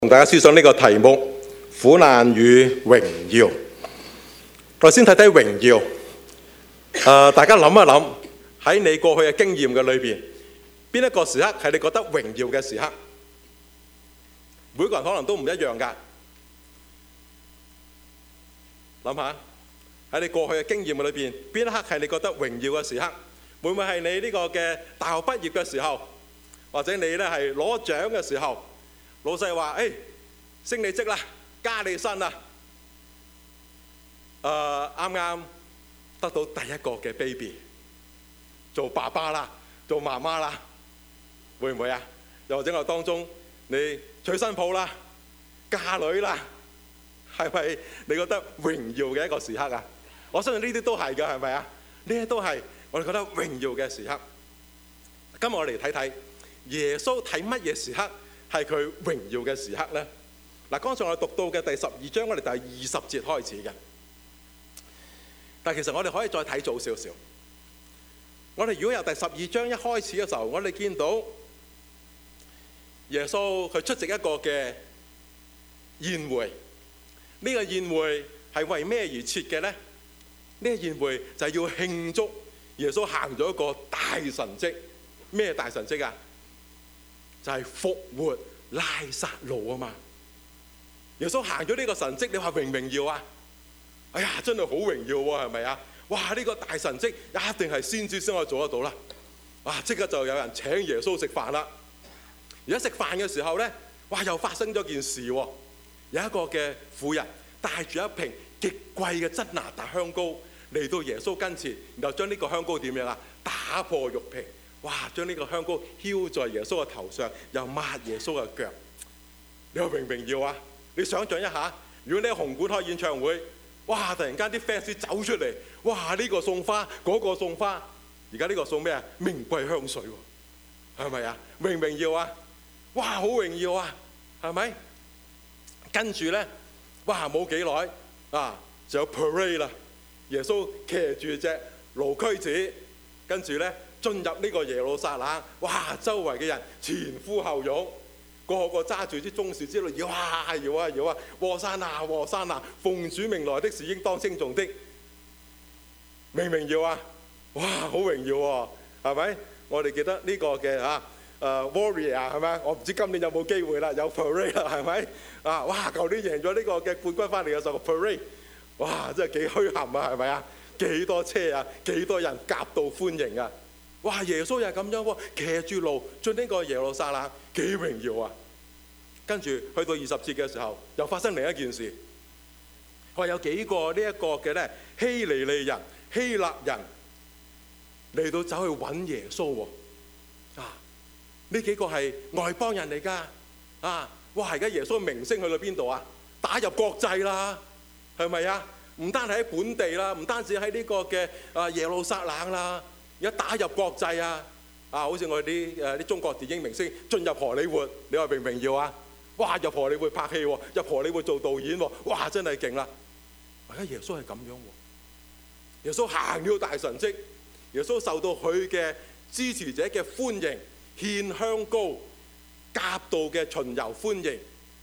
同大家思想呢個題目：苦難與榮耀。我先睇睇榮耀。大家諗一諗，喺你過去嘅經驗嘅裏邊，邊一個時刻係你覺得榮耀嘅時刻？每個人可能都唔一樣㗎。諗下喺你過去嘅經驗嘅裏邊，邊一刻係你覺得榮耀嘅時刻？會唔會係你呢個嘅大學畢業嘅時候，或者你咧係攞獎嘅時候？老細話：升你職啦，加你薪啦。啱啱得到第一個嘅 baby， 做爸爸啦，做媽媽啦，會唔會啊？又或者我當中你娶新抱啦，嫁女啦，係咪你覺得榮耀嘅一個時刻啊？我相信呢啲都係㗎，係咪啊？呢啲都係我哋覺得榮耀嘅時刻。今日我哋嚟睇睇耶穌睇乜嘢時刻係佢榮耀嘅時刻呢？嗱，剛才我哋讀到嘅第12章，我哋第20節開始嘅。但其實我哋可以再睇早少少。我哋如果由第12章一開始嘅時候，我哋見到耶穌佢出席一個嘅宴會。呢個宴會係為咩而設嘅呢？呢個宴會就係要慶祝耶穌行咗一個大神蹟。咩大神蹟啊？就係復活拉撒路啊嘛！耶穌行咗呢個神蹟，你話榮唔榮耀啊？哎呀，真係好榮耀喎，係咪啊？哇！呢個大神蹟一定係先知先可以做得到啦！哇！即刻就有人請耶穌食飯啦。而家食飯嘅時候呢，哇！又發生咗件事喎。有一個嘅婦人帶住一瓶極貴嘅真哪噠香膏嚟到耶穌跟前，然後將呢個香膏點樣啊？打破玉瓶。哇！將呢個香膏澆在耶穌嘅頭上，又抹耶穌嘅腳。你話榮唔榮耀啊？你想象一下，如果你喺紅館開演唱會，哇！突然間啲 fans 走出嚟，哇！呢個送花，嗰個送花，而家呢個送咩啊？名貴香水喎，係咪啊？榮唔榮耀啊？哇！好榮耀啊，係咪？跟住咧，哇！冇幾耐啊，就有 parade 啦。耶穌騎住隻驢駒子，跟住咧進入呢個耶路撒冷，哇！周圍嘅人前呼後擁，個個揸住啲棕樹枝嚟搖啊搖啊搖啊，和散那和散那，奉主名來的是應當稱頌的，榮唔榮耀啊？哇！好榮耀喎，係咪？我哋記得呢個嘅Warrior 係咪？我唔知今年有冇機會啦，有 parade 啦，係咪？哇！舊年贏咗呢個嘅冠軍翻嚟嘅時候 parade， 哇！真係幾墟冚啊，係咪啊？幾多車啊，幾多人夾道歡迎啊！哇！耶穌又係咁樣喎，騎住驢進呢個耶路撒冷，幾榮耀啊！跟住去到20節嘅時候，又發生另一件事。話有幾個呢一個嘅咧希利尼人、希臘人嚟到走去揾耶穌喎。呢幾個係外邦人嚟㗎。哇！而家耶穌嘅名聲去到邊度啊？打入國際啦，係咪啊？唔單係喺本地啦，唔單止喺呢個嘅耶路撒冷啦，而家打入國際啊！好似我哋啲中國電影明星進入荷里活，你話榮唔榮耀啊？哇！入荷里活拍戲喎，入荷里活做導演喎，哇！真係勁啦！而家耶穌係咁樣喎，耶穌行了大神蹟，耶穌受到佢嘅支持者嘅歡迎，獻香膏，夾道嘅巡遊歡迎，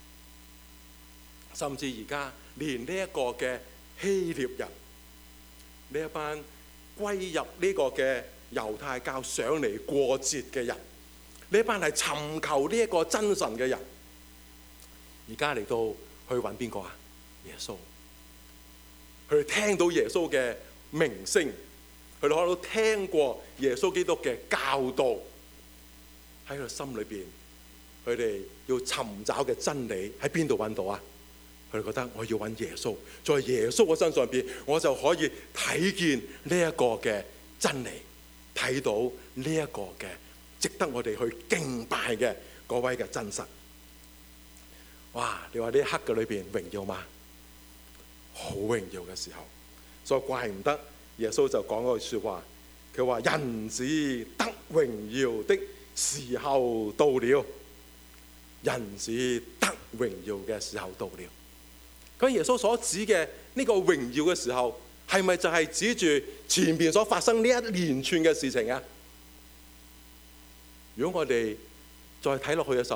甚至而家連呢一個嘅希臘人，呢一班歸入呢個嘅猶太教上嚟過節嘅人，呢一班係尋求呢一個真神嘅人，而家嚟到去揾邊個啊？耶穌。佢哋聽到耶穌嘅名聲，佢哋可能都聽過耶穌基督嘅教導，喺佢心裏邊，佢哋要尋找嘅真理喺邊度揾到啊？佢哋覺得我要揾耶穌，在耶穌嘅身上邊，我就可以睇見呢一個嘅真理，睇到呢一個嘅值得我哋去敬拜嘅嗰位嘅真實。哇！你話呢一刻嘅裏邊榮耀嗎？好榮耀嘅時候，所以怪唔得耶穌就講嗰句說話，佢話人子得榮耀的時候到了，人子得榮耀嘅時候到了。咁耶穌所指嘅呢個榮耀嘅時候，係咪就係指住前面所發生呢一連串嘅事情啊？如果我哋再睇落去嘅時候，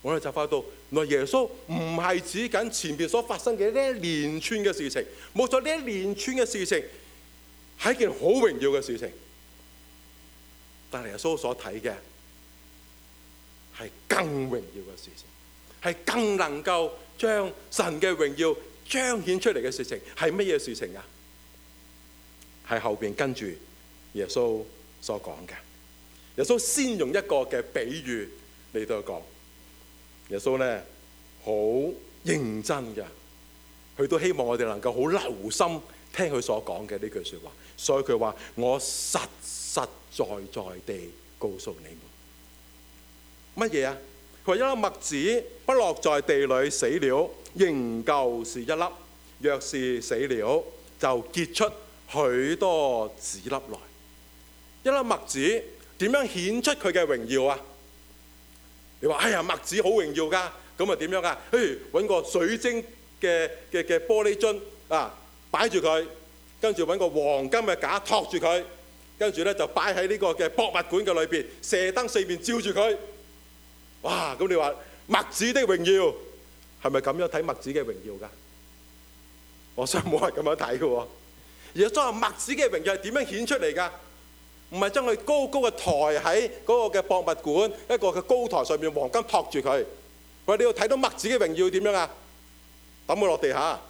我哋就發到，原來耶穌唔係指緊前邊所發生嘅呢一連串嘅事情，冇錯，呢一連串嘅事情係一件好榮耀嘅事情，但係耶穌所睇嘅係更榮耀嘅事情，係更能夠將神嘅榮耀彰顯出嚟嘅事情。係乜嘢事情啊？係後邊跟住耶穌所講嘅。耶穌先用一個嘅比喻嚟到講。耶穌咧好認真嘅，佢都希望我哋能夠好留心聽佢所講嘅呢句說話。所以佢話：我實實在在地告訴你們，乜嘢啊？佢話一粒麥子不落在地裏死了，仍舊是一粒；若是死了，就結出許多子粒來。一粒麥子點樣顯出佢嘅榮耀啊？你話：哎呀，麥子好榮耀㗎，咁啊點樣啊？揾個水晶嘅玻璃樽啊，擺住佢，跟住揾個黃金嘅架托住佢，跟住咧就擺喺呢個嘅博物館嘅裏邊，射燈四面照住佢。哇！咁你話麥子的榮耀係咪咁樣睇麥子嘅榮耀㗎？我想冇人咁樣睇嘅喎。而家麥子嘅榮耀係點樣顯出嚟㗎？唔係將佢高高嘅抬喺嗰個嘅博物館一個嘅高台上面，黃金托住佢。喂，你要睇到麥子嘅榮耀點樣啊？抌佢落地下，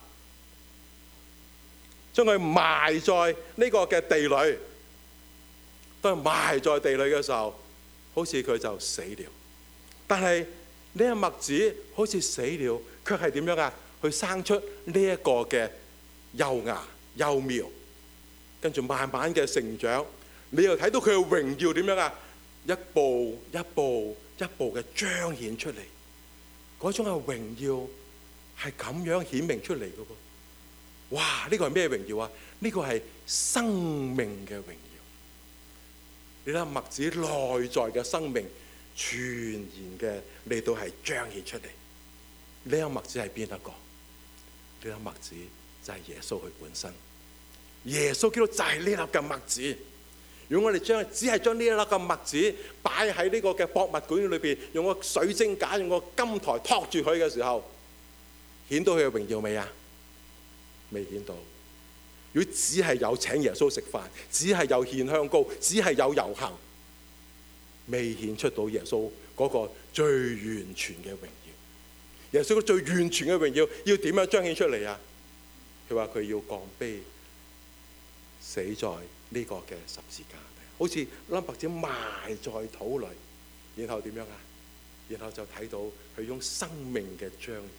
將佢埋在呢個嘅地裏。當埋在地裏嘅時候，好似佢就死了。但係呢個麥子好似死了，卻係點樣啊？佢生出呢一個嘅幼芽幼苗，跟住慢慢嘅成長。你又睇到佢嘅榮耀點樣啊？一步一步一步嘅彰顯出嚟，嗰種嘅榮耀係咁樣顯明出嚟嘅噃。哇！呢個係咩榮耀啊？呢個係生命嘅榮耀。你睇下麥子內在嘅生命全然嘅嚟到係彰顯出嚟。呢粒麥子係邊一個？呢粒麥子就係耶穌佢本身。耶穌基督就係呢粒嘅麥子。如果我哋只係將呢一粒嘅麥子擺喺呢個嘅博物館裏邊，用個水晶架、用個金台托住佢嘅時候，顯到佢嘅榮耀未啊？未顯到。如果只係有請耶穌食飯，只係有獻香膏，只係有遊行，未顯出到耶穌嗰個最完全嘅榮耀。耶穌最完全嘅榮耀要點樣彰顯出嚟啊？佢話佢要降卑，死在呢個嘅十字架，好似粒麥子埋在土裏，然後點樣啊？然後就睇到佢用生命嘅彰顯，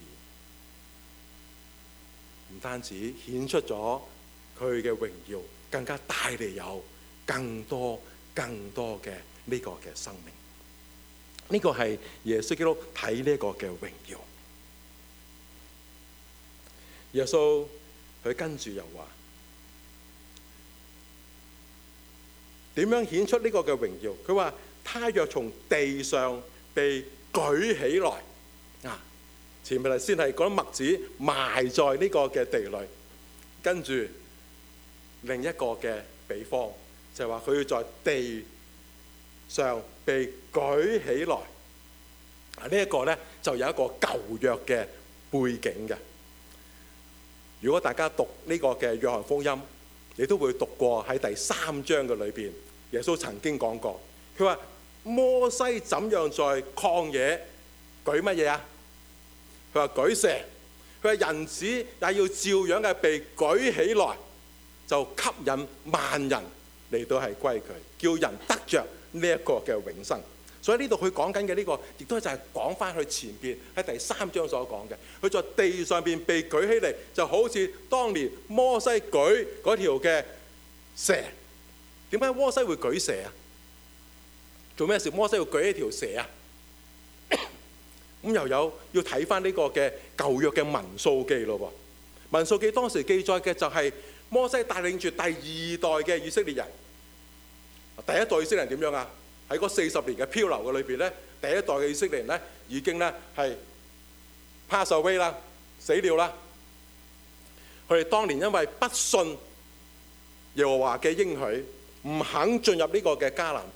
唔單止顯出咗佢嘅榮耀，更加帶嚟有更多嘅呢個嘅生命。呢個係耶穌基督睇呢個嘅榮耀。耶穌佢跟住又話：點樣顯出呢個嘅榮耀？佢話：他若從地上被舉起來，前面先係講麥子埋在呢個嘅地裏，跟住另一個嘅比方就係話佢要在地上被舉起來。呢一個呢，就有一個舊約嘅背景嘅。如果大家讀呢個嘅約翰福音，你都會讀過喺第3章嘅裏邊，耶穌曾經講過，佢話摩西怎樣在曠野舉乜嘢啊？佢話舉蛇，佢話人子也要照樣嘅被舉起來，就吸引萬人嚟到係歸佢，叫人得着呢一個嘅永生。所以呢度佢講緊嘅呢個，亦都就係講翻佢前邊喺第3章所講嘅。佢在地上邊被舉起嚟，就好似當年摩西舉嗰條嘅蛇。點解摩西會舉蛇啊？做咩事？摩西要舉一條蛇啊？咁又有要睇翻呢個嘅舊約嘅民數記咯喎。民數記當時記載嘅就係摩西帶領住第2代嘅以色列人。第一代以色列人點樣啊？喺嗰40年嘅漂流嘅裏邊咧，第一代嘅以色列人咧已經咧係 pass away 啦，死了啦。佢哋當年因為不信耶和華嘅應許，唔肯進入呢個嘅迦南地，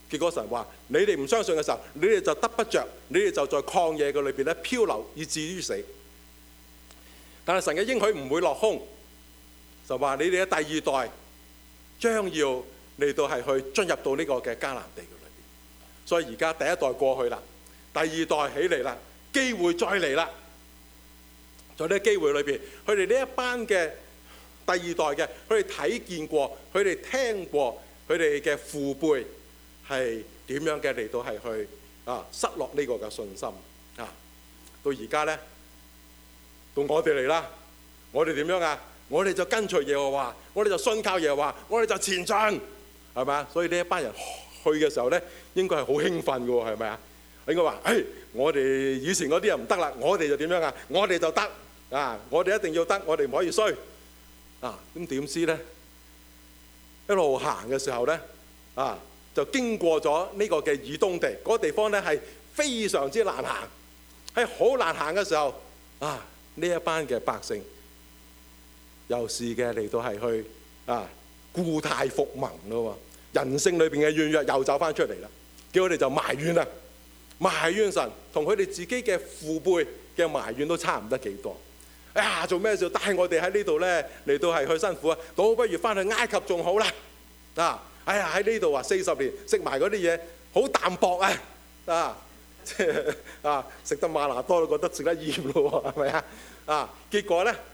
結果神話你哋唔相信嘅時候，你哋就得不着，你哋就在曠野嘅裏邊咧漂流，以至於死。但係神嘅應許唔會落空，就話你哋嘅第二代將要嚟到係去進入到呢個嘅迦南地嘅裏邊。所以而家第一代過去啦，第二代起嚟啦，機會再嚟啦。在呢個機會裏邊，佢哋呢一班嘅第二代嘅，佢哋睇見過，佢哋聽過，佢哋嘅父輩係點樣嘅嚟到係去失落呢個嘅信心啊！到而家咧，到我哋嚟啦，我哋點樣啊？我哋就跟隨耶和華，我哋就信靠耶和華，我哋就前進，係咪啊？所以呢一班人去嘅時候咧，應該係好興奮嘅喎，係咪啊？應該話：我哋以前嗰啲人唔得啦，我哋就點樣啊？我哋就得啊！我哋一定要得，我哋唔可以衰啊！咁點知咧？一路行嘅時候咧，就經過咗呢個嘅以東地，嗰個地方咧係非常之難行，喺好難行嘅時候，呢一班嘅百姓又試嘅嚟到係去故態復萌咯喎，人性裏邊嘅軟弱又走翻出嚟啦，叫佢哋就埋怨啦，埋怨神，同佢哋自己嘅父輩嘅埋怨都差唔得幾多。做咩事帶我哋喺呢度咧嚟到係去辛苦啊？倒不如翻去埃及仲好啦。喺呢度40年食埋嗰啲嘢好淡薄啊！食得嗎哪多都覺得食得厭咯喎，係咪啊？結果咧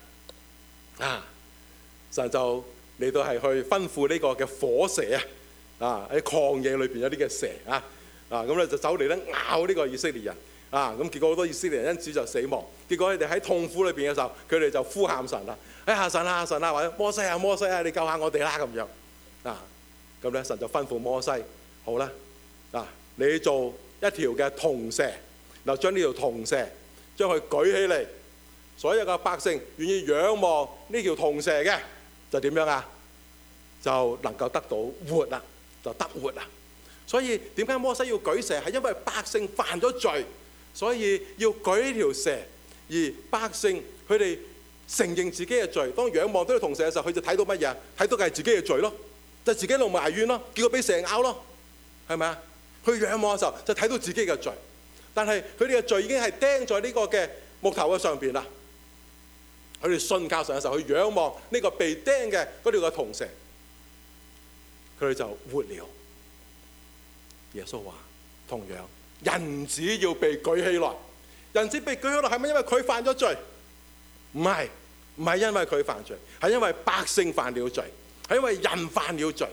神就嚟到係去吩咐呢個嘅火蛇喺曠野裏邊有啲嘅蛇咁咧就走嚟咧咬呢個以色列人咁結果好多以色列人因此就死亡。結果佢哋喺痛苦裏邊嘅時候，佢哋就呼喊神啦！神啊，或者摩西啊，你救下我哋啦咁樣咁咧神就吩咐摩西：好啦，你做一條嘅銅蛇，然後將呢條銅蛇將佢舉起嚟，所有嘅百姓願意仰望呢條銅蛇嘅，就點樣啊？就能夠得到活啦，就得活啦。所以點解摩西要舉蛇？係因為百姓犯咗罪，所以要舉呢條蛇。而百姓佢哋承認自己嘅罪，當仰望到條銅蛇嘅時候，佢就睇到乜嘢？睇到嘅係自己嘅罪咯，就自己喺度埋怨咯，結果俾蛇咬咯，係咪啊？佢仰望嘅時候就睇到自己嘅罪，但係佢哋嘅罪已經係釘在呢個嘅木頭嘅上邊啦。佢哋信靠神嘅時候，去仰望呢個被釘嘅嗰條嘅銅蛇，佢哋就活了。耶穌話：同樣，人子要被舉起來。人子被舉起來係咪因為佢犯咗罪？唔係因為佢犯罪，係因為百姓犯了罪，係因為人犯了罪。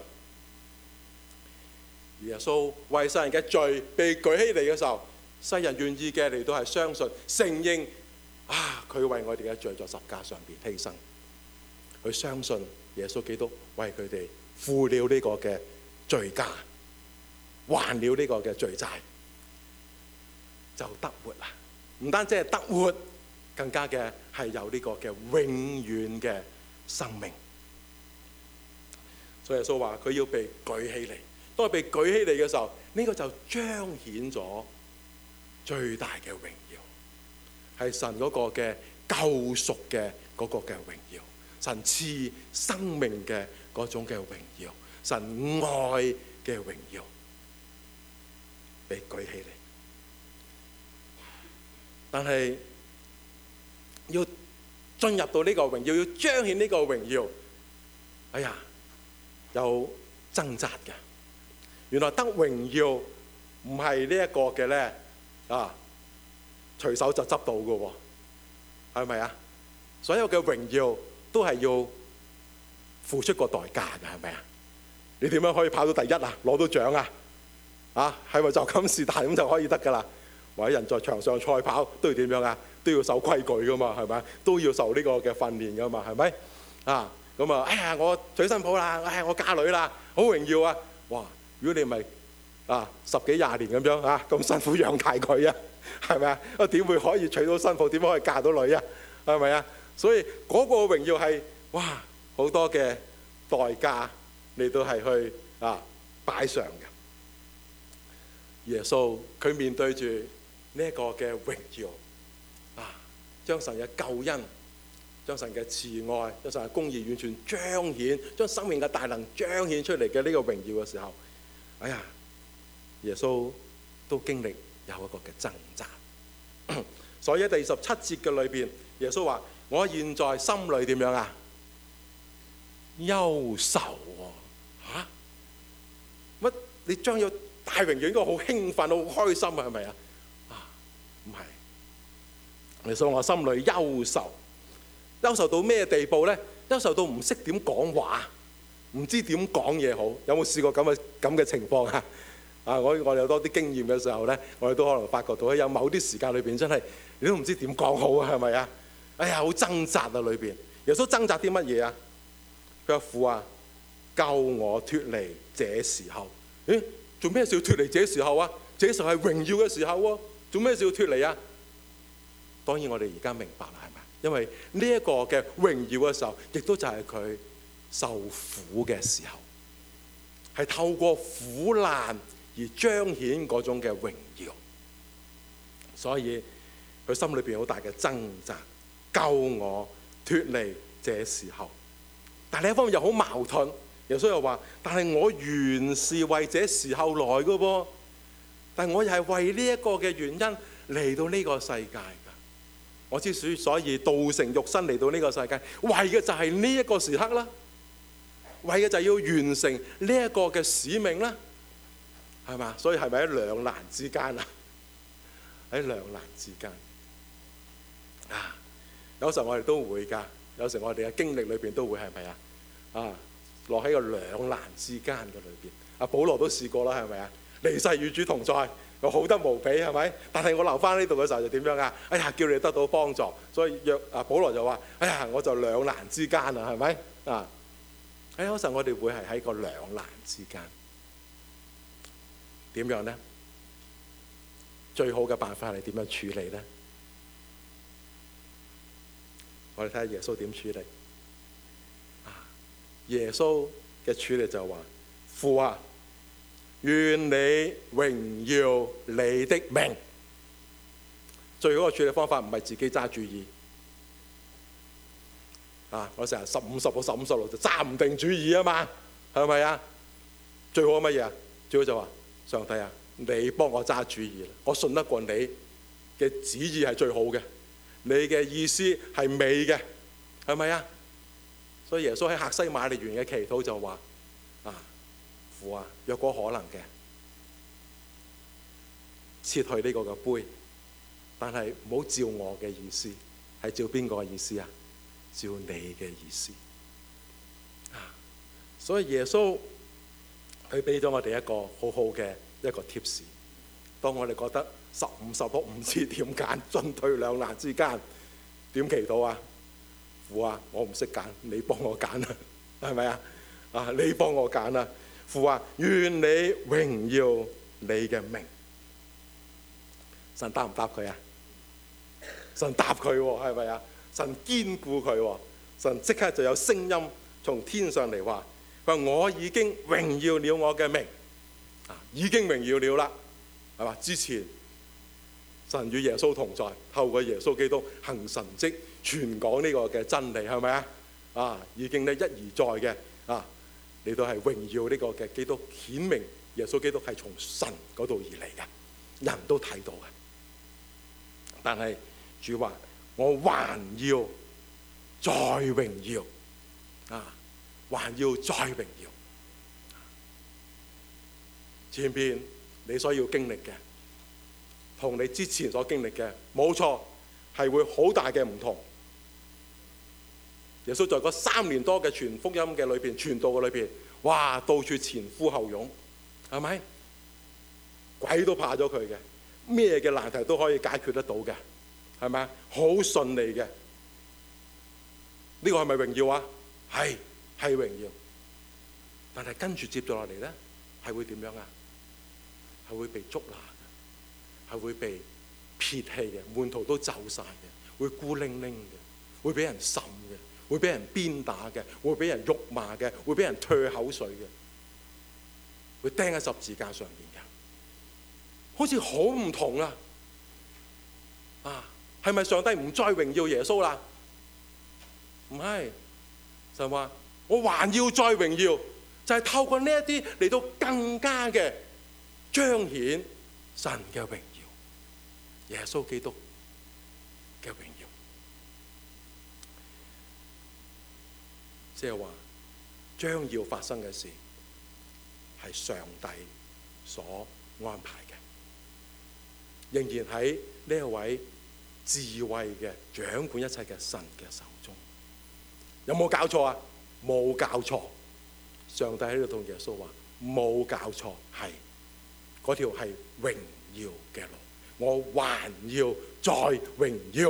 耶穌為世人嘅罪被舉起嚟嘅時候，世人願意嘅嚟到係相信、承認佢為我哋嘅罪在十架上邊犧牲，佢相信耶穌基督為佢哋付了呢個嘅罪價，還了呢個嘅罪債，就得活啦。唔單止係得活，更加嘅係有呢個嘅永遠嘅生命。所以耶穌話佢要被舉起嚟，當佢被舉起嚟嘅時候，呢個就彰顯咗最大嘅榮耀，係神嗰個嘅救贖嘅嗰個嘅榮耀，神賜生命嘅嗰種嘅榮耀，神愛嘅榮耀，被舉起嚟。但係要進入到呢個榮耀，要彰顯呢個榮耀，有掙扎嘅。原來得榮耀唔係呢一個嘅咧隨手就執到嘅喎，係咪啊？所有嘅榮耀都係要付出個代價嘅，係咪啊？你點樣可以跑到第一啊？攞到獎啊？係咪就咁是但咁就可以得㗎啦？或者人在場上賽跑都要點樣啊？都要守規矩噶嘛，係咪？都要受呢個嘅訓練噶嘛，係咪？我娶新抱啦，我嫁女啦，好榮耀啊！哇！如果你唔係10幾20年咁樣咁辛苦養大佢啊，係咪啊？點會可以娶到新抱？點可以嫁到女啊？係咪啊？所以嗰個榮耀係好多嘅代價嚟到係去擺上嘅。耶穌佢面對住呢一個嘅榮耀將神嘅救恩、將神嘅慈愛、將神嘅公義完全彰顯，將生命嘅大能彰顯出嚟嘅呢個榮耀嘅時候， 耶穌都經歷有一個嘅掙扎。所以喺第17節嘅裏邊，耶穌話：我現在心裏點樣啊？憂愁喎嚇！乜你將要大榮耀應該好興奮、好開心啊？係咪啊？唔係。耶穌話：我心裏憂愁，憂愁到咩地步咧？憂愁到唔識點講話，唔知點講嘢好。有冇試過咁嘅情況啊？我哋有多啲經驗嘅時候咧，我哋都可能發覺到有某啲時間裏邊真係你都唔知點講好啊，係咪啊？哎呀，好掙扎啊！裏邊耶穌掙扎啲乜嘢啊？佢話：父啊，救我脫離這時候。咦？做咩事要脫離這時候啊？這時候係榮耀嘅時候喎，做咩事要脫離啊？當然我哋而家明白啦，係咪？因為呢一個嘅榮耀嘅時候，亦都就係佢受苦嘅時候，係透過苦難而彰顯嗰種嘅榮耀。所以佢心裏邊好大嘅掙扎，救我脫離這時候。但另一方面又好矛盾，耶穌又話：但係我原是為這時候來嘅噃，但我又係為呢一個嘅原因嚟到呢個世界㗎。我之所以道成肉身嚟到呢個世界，為嘅就係呢一個時刻啦，為嘅就係要完成呢一個嘅使命啦，係嘛？所以係咪喺兩難之間啊？喺兩難之間啊！有時候我哋都會㗎，有時候我哋嘅經歷裏邊都會係咪啊？落喺個兩難之間嘅裏邊。阿保羅都試過啦，係咪啊？離世與主同在，又好得無比，係咪？但係我留翻呢度嘅時候就點樣啊？哎呀，叫你得到幫助，所以保羅就話：哎呀，我就兩難之間啊，係咪啊？有時候我哋會係喺個兩難之間，點樣呢？最好嘅辦法係點樣處理呢？我哋睇下耶穌點處理。耶穌嘅處理就話：父啊，願你榮耀你的名。最好嘅處理方法唔係自己揸主意。我成日15-16就揸唔定主意啊嘛，係咪啊？最好乜嘢啊？最好就話：上帝啊，你幫我揸主意啦，我信得過你嘅旨意係最好嘅，你嘅意思係美嘅，係咪啊？所以耶穌喺客西馬尼園嘅祈禱就話：父啊，若果可能嘅，撤去呢個嘅杯，但係唔好照我嘅意思，係照邊個嘅意思啊？照你嘅意思。所以耶穌佢俾咗我哋一個好好嘅一個貼士。當我哋覺得15都唔知點揀，進退兩難之間，點祈禱啊？父啊，我唔識揀，你幫我揀啊，係咪啊？你幫我揀啊！父啊，願你榮耀你嘅名。神答唔答佢啊？神答佢喎，係咪啊？神堅固佢喎，神即刻就有聲音從天上嚟話：我已經榮耀了我嘅名，已經榮耀了啦，係嘛？之前神與耶穌同在，透過耶穌基督行神蹟，傳講呢個嘅真理，係咪啊？已經咧一而再嘅嚟到係榮耀呢個嘅基督，顯明耶穌基督係從神嗰度而嚟嘅，人都睇到嘅。但係主話：我還要再榮耀，還要再榮耀。前邊你所要經歷嘅，同你之前所經歷嘅冇錯，係會好大嘅唔同。耶穌在嗰3年多嘅傳福音嘅裏邊，傳道嘅裏邊，哇，到處前呼後擁，係咪？鬼都怕咗佢嘅，咩嘅難題都可以解決得到嘅，係咪？好順利嘅，呢個係咪榮耀啊？係榮耀。但係跟住接咗落嚟咧，係會點樣啊？係會被捉拿嘅，係會被撇棄嘅，門徒都走晒嘅，會孤零零嘅，會俾人審嘅，會俾人鞭打嘅，會俾人辱罵嘅，會俾人唾口水嘅，會釘喺十字架上面嘅，好似好唔同啊！係咪上帝唔再榮耀耶穌啦？唔係，就話我還要再榮耀，就係透過呢一啲嚟到更加嘅彰顯神嘅榮耀，耶穌基督嘅榮耀。即係話將要發生嘅事係上帝所安排嘅，仍然喺呢一位智慧嘅掌管一切嘅神嘅手中。有冇搞錯啊？冇搞錯。上帝喺度同耶穌話冇搞錯，係嗰條係榮耀嘅路，我還要再榮耀。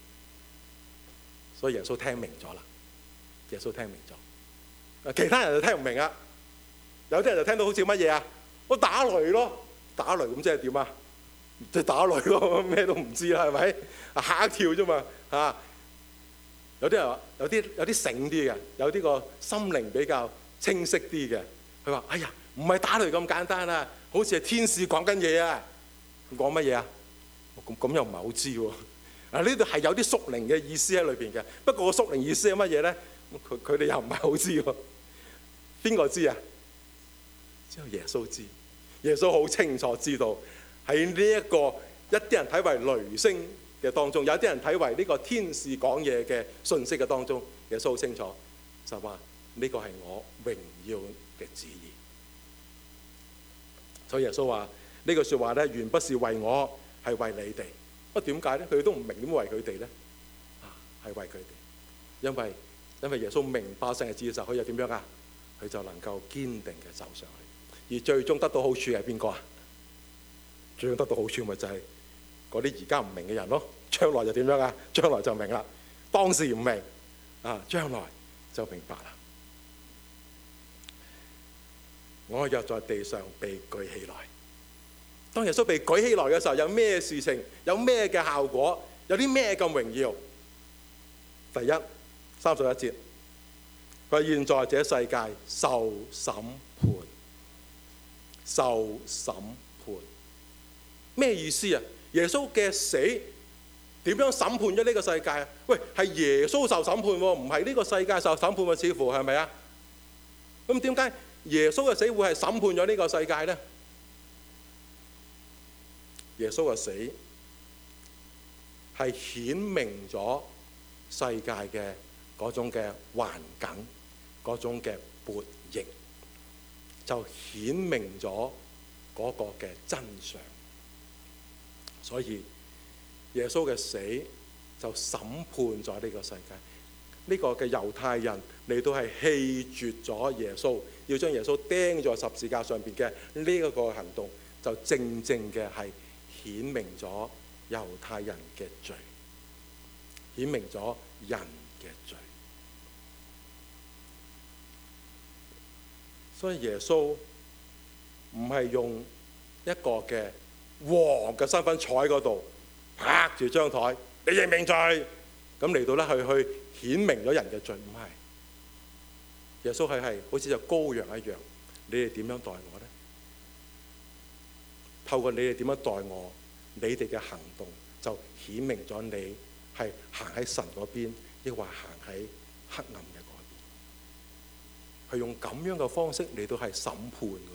所以耶穌聽明咗啦，耶穌聽明咗。其他人就聽唔明啊。有啲人就聽到好似乜嘢啊？我打雷咯，打雷咁即係點啊？即係打雷咯，咩都唔知啦，係咪？嚇一跳啫嘛嚇。有啲人話有啲醒啲嘅，有啲個心靈比較清晰啲嘅，佢話：哎呀，唔係打雷咁簡單啊，好似係天使講緊嘢啊！講乜嘢啊？咁又唔係好知喎。呢度係有啲屬靈嘅意思喺裏邊嘅，不過個屬靈意思係乜嘢咧？佢哋又唔係好知喎。邊個知啊？只有耶穌知。耶穌好清楚知道喺呢一個一啲人睇為雷聲嘅當中，有啲人睇為呢個天使講嘢嘅信息嘅當中，耶穌好清楚就話呢個係我榮耀嘅旨意。所以耶穌話呢句説話咧，原不是為我，係為你哋。不過點解咧？佢哋都唔明點為佢哋咧？係為佢哋，因為耶穌明百姓嘅旨意嘅時候，佢又點樣啊？佢就能夠堅定嘅走上去，而最終得到好處係邊個啊？最終得到好處咪就係嗰啲而家唔明嘅人咯。將來就點樣啊？將來就明啦。當時唔明啊，將來就明白啦。我若在地上被舉起來，當耶穌被舉起來嘅時候，有咩事情？有咩嘅效果？有啲咩咁榮耀？第一，31節，佢話現在這世界受審判，受審判，咩意思啊？耶穌嘅死點樣審判咗呢個世界啊？喂，係耶穌受審判喎，唔係呢個世界受審判喎，似乎係咪啊？咁點解耶穌嘅死會係審判咗呢個世界呢？耶穌嘅死係顯明咗世界嘅嗰種嘅環境，嗰種嘅悖逆，就顯明咗嗰個嘅真相。所以耶穌嘅死就審判咗呢個世界。呢個嘅猶太人嚟到係棄絕咗耶穌，要將耶穌釘在十字架上邊嘅呢一個行動，就正正嘅係顯明咗猶太人嘅罪，顯明咗人嘅罪。所以耶穌唔係用一個嘅王嘅身份坐喺嗰度拍住張台，你認唔認罪？咁嚟到咧去顯明咗人嘅罪，唔係。耶穌係好似隻羔羊一樣，你哋點樣待我呢？透過你哋點樣待我，你哋嘅行動就顯明咗你係行喺神嗰邊，抑或行喺黑暗嘅嗰邊。係用咁樣嘅方式嚟到係審判嘅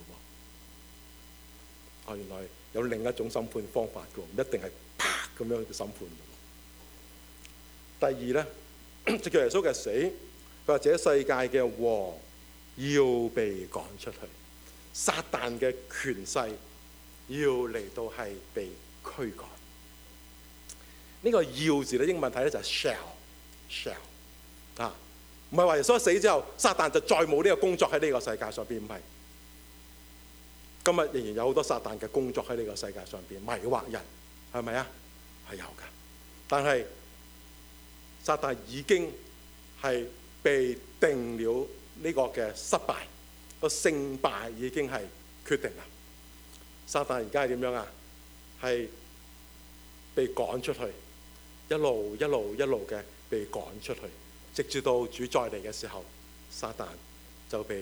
喎。原來有另一種審判方法嘅喎，唔一定係啪咁樣嘅審判。第二咧，藉著耶穌嘅死，佢話這世界嘅王要被趕出去，撒旦嘅權勢要嚟到係被驅趕。呢個要字咧，英文睇咧就係 shall 啊，唔係話耶穌死之後，撒旦就再冇呢個工作喺呢個世界上邊，唔係。今日仍然有好多撒旦嘅工作喺呢個世界上邊，迷惑人，係咪啊？係有㗎，但係撒旦已經係被定了呢個嘅失敗，個勝敗已經係決定啦。撒旦而家係點樣啊？係被趕出去，一路嘅被趕出去，直至到主再嚟嘅時候，撒旦就被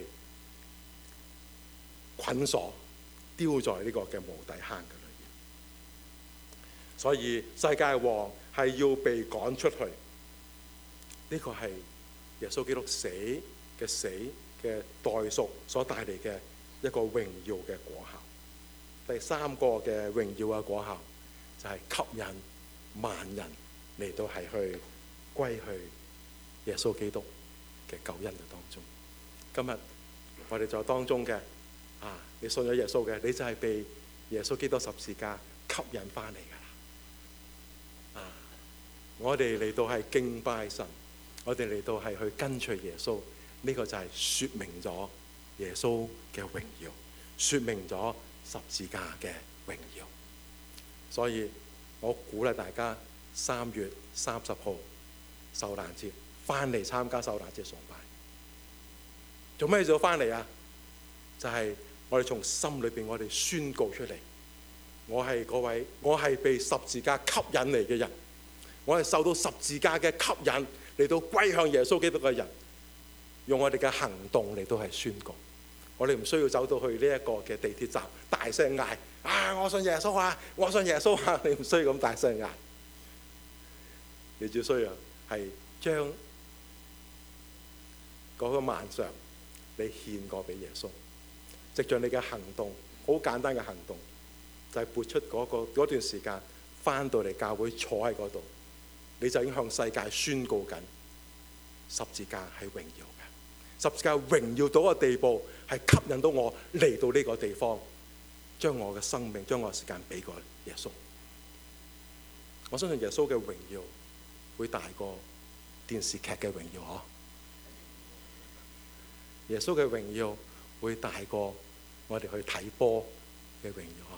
捆鎖，丟在呢個嘅無底坑嘅裏面。所以世界王係要被趕出去。呢個係耶穌基督死嘅代贖所帶嚟嘅一個榮耀嘅果效。 第三個嘅榮耀嘅果效就係吸引萬人嚟到係去歸去耶穌基督嘅救恩嘅當中。今日我哋在當中嘅你信咗耶穌嘅，你就係被耶穌基督十字架吸引翻嚟噶啦。我哋嚟到係敬拜神，我哋嚟到係去跟隨耶穌，呢個就係說明咗耶穌嘅榮耀，說明咗十字架嘅榮耀。所以我鼓勵大家3月30號受難節翻嚟參加受難節崇拜。做咩要翻嚟啊？就係我哋從心裏邊我哋宣告出嚟，我係嗰位，我係被十字架吸引嚟嘅人，我係受到十字架嘅吸引嚟到歸向耶穌基督嘅人，用我哋嘅行動嚟到係宣告。我哋唔需要走到去呢一個嘅地鐵站大聲嗌我信耶穌啊，我信耶穌啊！你唔需要咁大聲嗌，你只需要係將嗰個晚上你獻過俾耶穌，藉著你嘅行動，好簡單嘅行動，就係撥出嗰段時間翻到嚟教會坐喺嗰度，你就已經向世界宣告緊十字架係榮耀嘅，十字架榮耀到個地步係吸引到我嚟到呢個地方，將我嘅生命、將我嘅時間俾過耶穌。我相信耶穌嘅榮耀會大過電視劇嘅榮耀嗬。耶穌嘅榮耀會大過我哋去睇波嘅榮耀。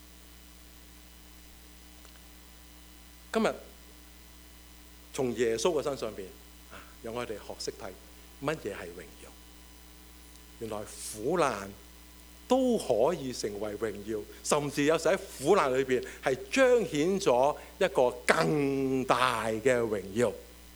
今日從耶穌嘅身上邊讓我哋學識睇乜嘢係榮耀。原來苦難都可以成為榮耀，甚至有時喺苦難裏邊係彰顯咗一個更大嘅榮耀。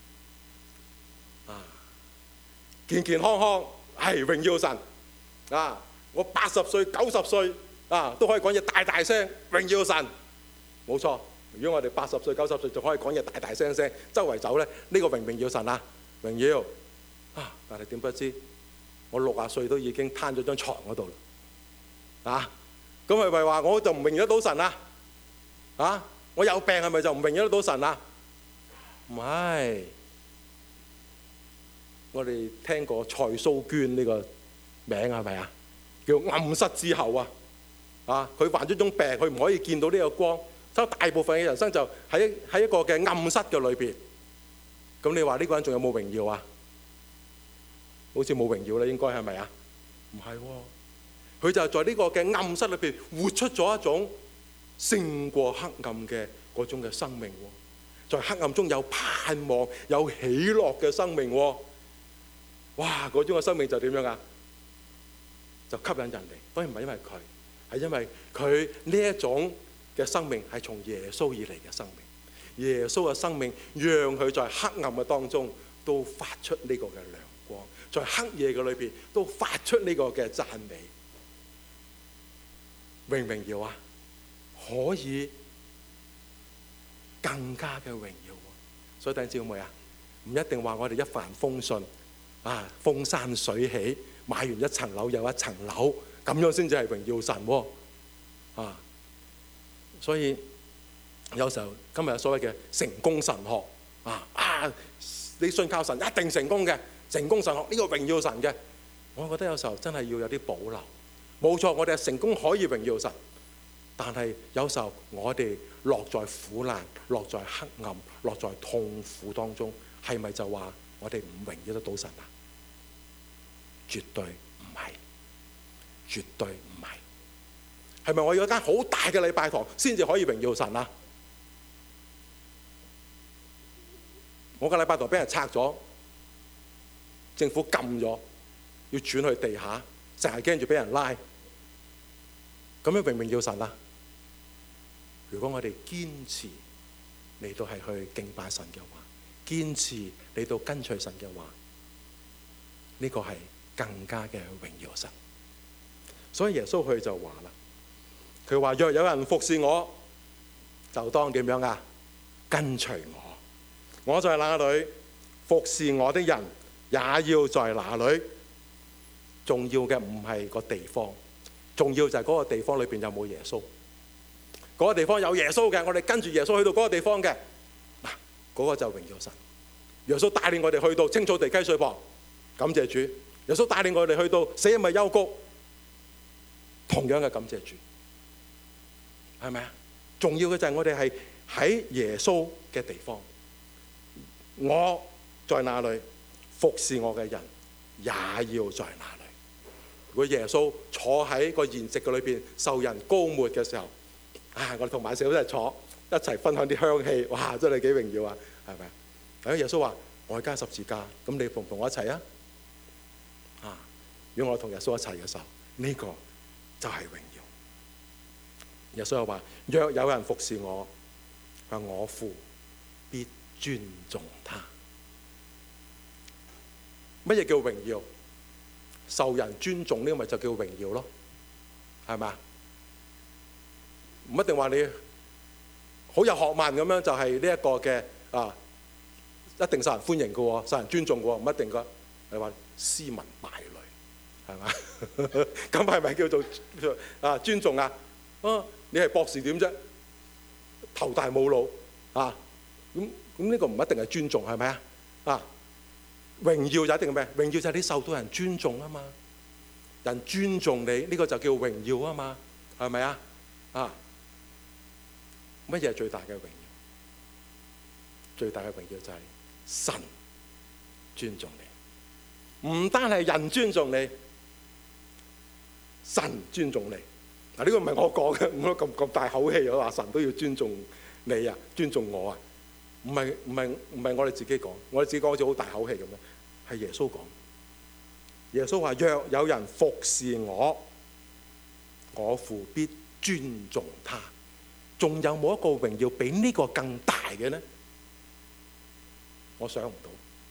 健健康康係榮耀神我80歲、90歲都可以講嘢大大聲榮耀神，冇錯。如果我哋80歲、90歲仲可以講嘢大大聲聲，周圍走咧，呢個榮唔榮耀神啊？榮耀但係點不知我60歲都已經攤咗張床嗰度啦，咁係咪話我就唔榮耀得到神啊？我有病係咪就唔榮耀得到神啊？唔係，我哋聽過蔡蘇娟呢個名係咪啊？叫暗室之后佢患咗種病，佢唔可以見到呢個光，所以大部分嘅人生就喺一個嘅暗室嘅裏邊。咁你話呢個人仲有冇榮耀啊？好似冇榮耀啦，應該係咪啊？唔係喎，佢就在呢個嘅暗室裏邊活出咗一種勝過黑暗嘅嗰種嘅生命喎，在黑暗中有盼望、有喜樂嘅生命喎。哇！嗰種嘅生命就點樣啊？就吸引人嚟。當然唔係因為佢，係因為佢呢一種嘅生命係從耶穌而嚟嘅生命。耶穌嘅生命讓佢在黑暗嘅當中都發出呢個嘅亮光，在黑夜嘅裏邊都發出呢個嘅讚美。榮唔榮耀啊？可以更加嘅榮耀。所以弟兄姊妹唔一定話我哋一帆風順風生水起，買完一層樓又一層樓，咁樣先至係榮耀神所以有時候今日有所謂嘅成功神學你信靠神一定成功嘅，成功神學呢個榮耀神嘅，我覺得有時候真係要有啲保留。冇錯，我哋係成功可以榮耀神，但係有時候我哋落在苦難、落在黑暗、落在痛苦當中，係咪就話我哋唔榮耀得到神啊？絕對唔係，絕對唔係。係咪我要一間好大嘅禮拜堂先至可以榮耀神啊？我個禮拜堂俾人拆咗，政府禁咗，要轉去地下，成日驚住俾人拉，咁樣榮唔榮耀神啊？如果我哋堅持嚟到係去敬拜神嘅話，堅持嚟到跟隨神嘅話，呢個係更加嘅榮耀神。所以耶穌佢就話啦，佢話若有人服侍我，就當點樣啊？跟隨我。我在哪裏，服侍我的人也要在哪裏。重要嘅唔係個地方， 重要就係嗰個地方裏邊有冇耶穌。嗰個地方有耶穌嘅，我哋跟住耶穌去到嗰個地方嘅，嗱，嗰個就榮耀神。耶穌帶領我哋去到青草地雞水旁，感謝主。耶穌帶領我哋去到死蔭嘅幽谷，同樣嘅感謝主，係咪啊？重要嘅就係我哋係喺耶穌嘅地方，我在那裏，服侍我嘅人也要在那裏。如果耶穌坐喺個筵席嘅裏邊受人膏抹嘅時候，我哋同萬四都係坐一齊分享啲香氣，哇！真係幾榮耀啊，係咪啊？咁耶穌話：我係加十字架，咁你同唔同我一齊啊？如果我同耶穌一齊嘅時候，呢個就係榮耀。耶穌又話：若有人服侍我，我父必尊重他。乜嘢叫榮耀？受人尊重呢個咪就叫榮耀咯，係咪啊？唔一定話你好有學問咁樣就係呢一個嘅一定受人歡迎嘅喎，受人尊重嘅喎，唔一定噶。你話斯文敗類係嘛？咁係咪叫做尊重啊？你係博士點啫？頭大冇腦咁呢個唔一定係尊重，係咪啊？榮耀就一定係咩？榮耀就係你受到人尊重啊嘛，人尊重你，呢個就叫榮耀啊嘛，係咪啊？乜嘢係最大嘅榮耀？最大嘅榮耀就係神尊重你，唔單係人尊重你，神尊重你。呢個唔係我講嘅，唔好咁大口氣，我話神都要尊重你啊，尊重我啊，唔係我哋自己講，我哋自己講好似好大口氣咁樣，係耶穌講。耶穌話：若有人服侍我，我父必尊重他。仲有冇一個榮耀比呢個更大嘅呢？我想唔到，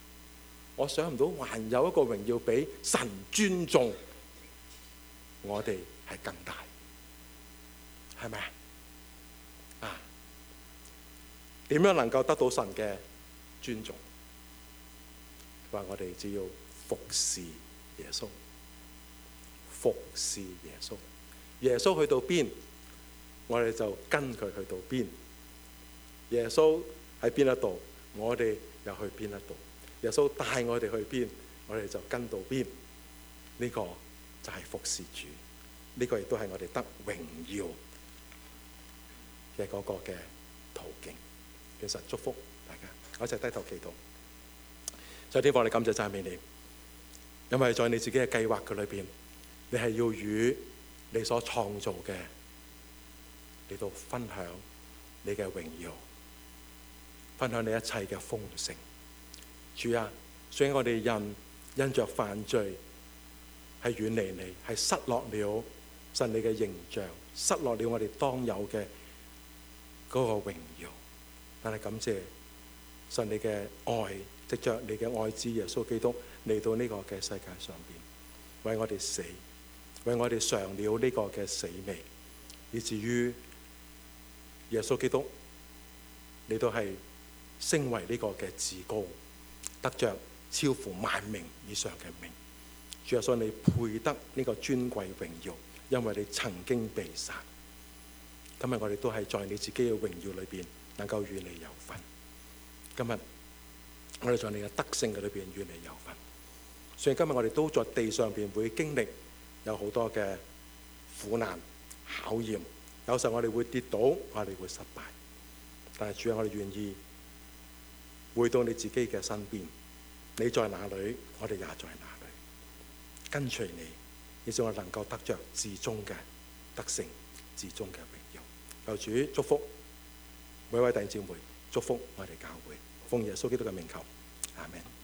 還有一個榮耀比神尊重我哋係更大，係咪啊？點樣能夠得到神嘅尊重？佢話我哋只要服侍耶穌，服侍耶穌。耶穌去到邊，我哋就跟佢去到邊。耶穌喺邊一度，我哋又去邊一度。耶穌帶我哋去邊，我哋就跟到邊。呢個就係服侍主，呢個亦都係我哋得榮耀嘅嗰個嘅途徑。其實祝福大家，我一齊低頭祈禱。在天父，我哋感謝讚美你，因為在你自己嘅計劃嘅裏邊，你係要與你所創造嘅嚟到分享你嘅榮耀，分享你一切嘅豐盛。主啊，雖然我哋人因着犯罪係遠離你，係失落了神你嘅形象，失落了我哋當有嘅嗰個榮耀，但係感謝神你嘅愛，藉着你嘅愛子耶穌基督嚟到呢個嘅世界上邊，為我哋死，為我哋嘗了呢個嘅死味，以至於耶穌基督你都係升為呢個嘅至高，得着超乎萬名以上嘅名。主耶穌，你配得呢個尊貴榮耀，因為你曾經被殺。今日我哋都係在你自己嘅榮耀裏邊能夠與你有份。今日我哋在你嘅德性嘅裏邊與你有份。所以今日我哋都在地上邊會經歷有好多嘅苦難考驗，有時候我哋會跌倒，我哋會失敗，但係主啊，我哋願意回到你自己嘅身邊。你在哪裏，我哋也在哪裏，跟隨你，以致我能夠得着至終嘅德性，至終嘅榮耀。求主祝福每位弟兄姊妹，祝福我哋教會，奉耶穌基督嘅名求，阿們。